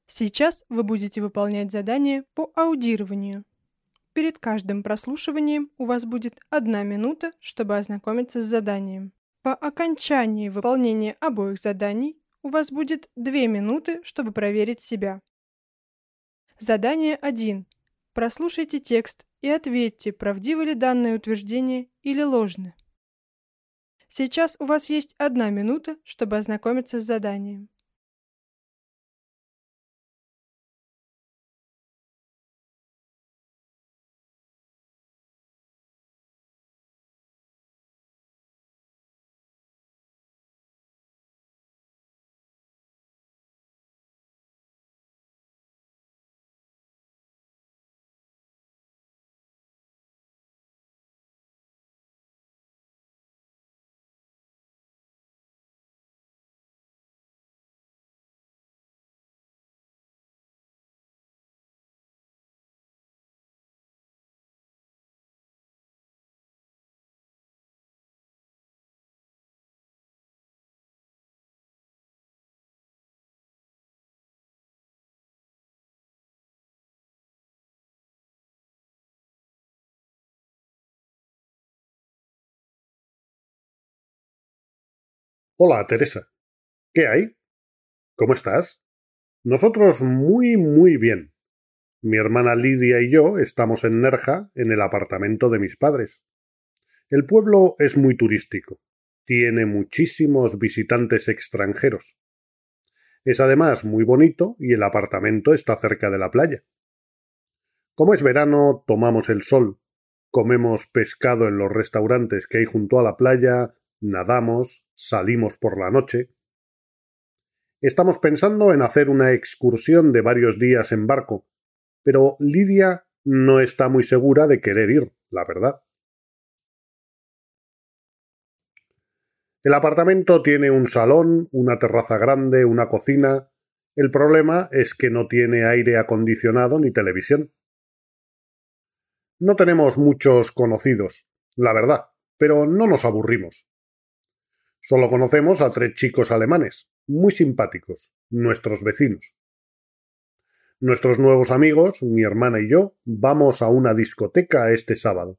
Сейчас вы будете выполнять задание по аудированию. Перед каждым прослушиванием у вас будет 1 минута, чтобы ознакомиться с заданием. По окончании выполнения обоих заданий у вас будет 2 минуты, чтобы проверить себя. Задание 1. Прослушайте текст и ответьте, правдивы ли данные утверждения или ложны. Сейчас у вас есть 1 минута, чтобы ознакомиться с заданием. Hola, Teresa. ¿Qué hay? ¿Cómo estás? Nosotros muy bien. Mi hermana Lidia y yo estamos en Nerja, en el apartamento de mis padres. El pueblo es muy turístico. Tiene muchísimos visitantes extranjeros. Es además muy bonito y el apartamento está cerca de la playa. Como es verano, tomamos el sol, comemos pescado en los restaurantes que hay junto a la playa, nadamos, salimos por la noche. Estamos pensando en hacer una excursión de varios días en barco, pero Lidia no está muy segura de querer ir, la verdad. El apartamento tiene un salón, una terraza grande, una cocina. El problema es que no tiene aire acondicionado ni televisión. No tenemos muchos conocidos, la verdad, pero no nos aburrimos. Solo conocemos a 3 chicos alemanes, muy simpáticos, nuestros vecinos. Nuestros nuevos amigos, mi hermana y yo, vamos a una discoteca este sábado.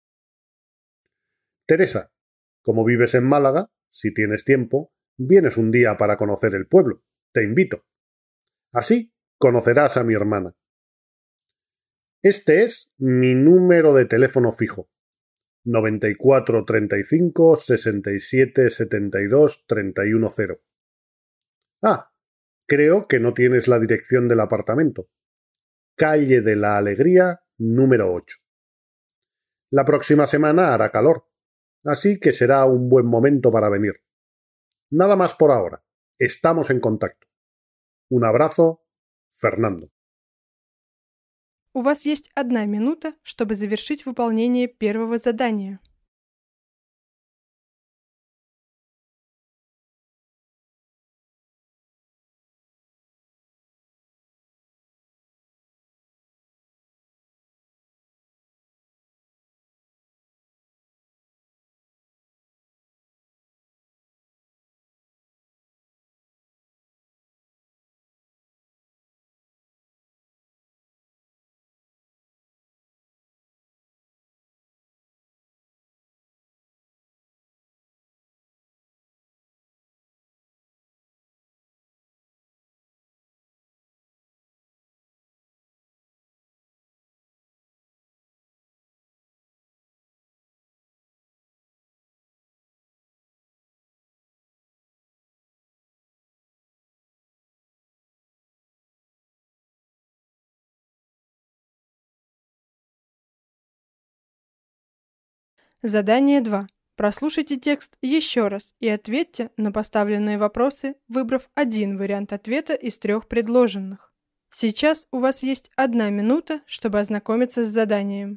Teresa, como vives en Málaga, si tienes tiempo, vienes un día para conocer el pueblo. Te invito. Así conocerás a mi hermana. Este es mi número de teléfono fijo. 94 35 67 72 310. Ah, creo que no tienes la dirección del apartamento. Calle de la Alegría, número 8. La próxima semana hará calor, así que será un buen momento para venir. Nada más por ahora. Estamos en contacto. Un abrazo, Fernando. У вас есть 1 минута, чтобы завершить выполнение первого задания. Задание 2. Прослушайте текст еще раз и ответьте на поставленные вопросы, выбрав один вариант ответа из 3 предложенных. Сейчас у вас есть 1 минута, чтобы ознакомиться с заданием.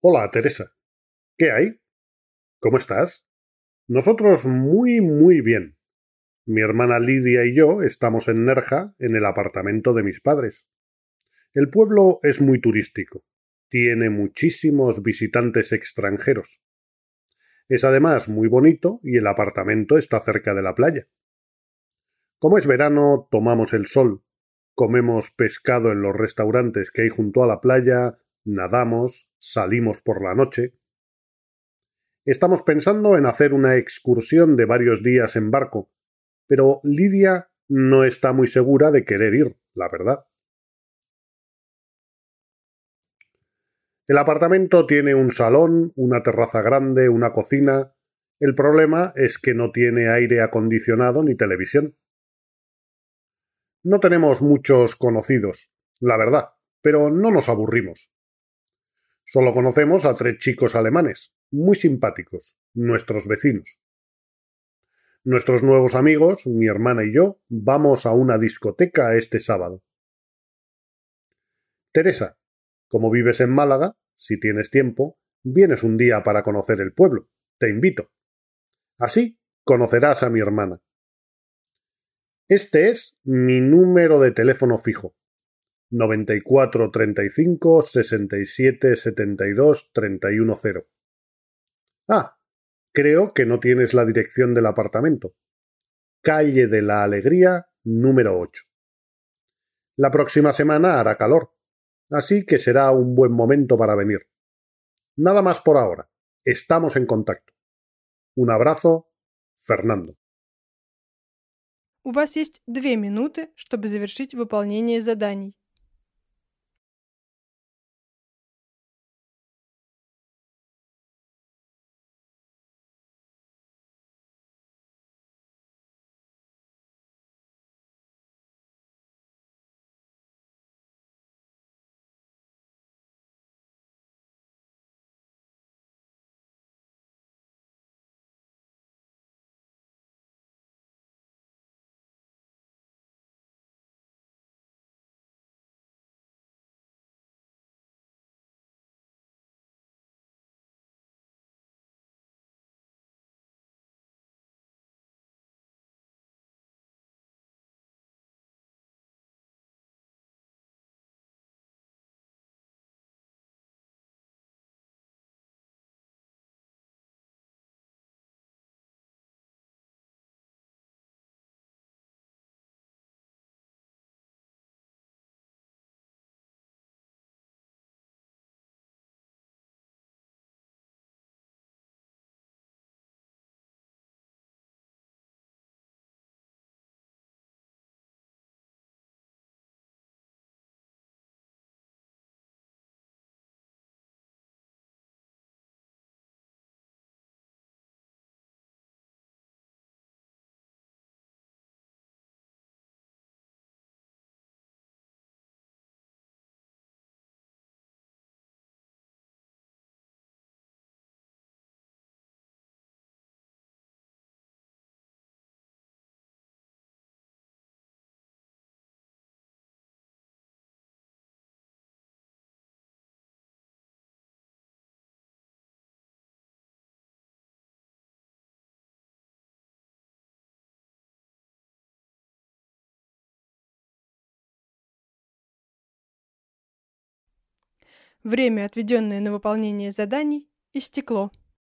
Hola, Teresa. ¿Qué hay? ¿Cómo estás? Nosotros muy bien. Mi hermana Lidia y yo estamos en Nerja, en el apartamento de mis padres. El pueblo es muy turístico. Tiene muchísimos visitantes extranjeros. Es además muy bonito y el apartamento está cerca de la playa. Como es verano, tomamos el sol, comemos pescado en los restaurantes que hay junto a la playa, nadamos, salimos por la noche. Estamos pensando en hacer una excursión de varios días en barco, pero Lidia no está muy segura de querer ir, la verdad. El apartamento tiene un salón, una terraza grande, una cocina. El problema es que no tiene aire acondicionado ni televisión. No tenemos muchos conocidos, la verdad, pero no nos aburrimos. Solo conocemos a 3 chicos alemanes, muy simpáticos, nuestros vecinos. Nuestros nuevos amigos, mi hermana y yo, vamos a una discoteca este sábado. Teresa, como vives en Málaga, si tienes tiempo, vienes un día para conocer el pueblo. Te invito. Así conocerás a mi hermana. Este es mi número de teléfono fijo. 94 35 67 72 310. Ah, creo que no tienes la dirección del apartamento. Calle de la Alegría, número 8. La próxima semana hará calor, así que será un buen momento para venir. Nada más por ahora. Estamos en contacto. Un abrazo, Fernando. У вас есть 2 минуты, чтобы завершить выполнение заданий. Время, отведенное на выполнение заданий, истекло.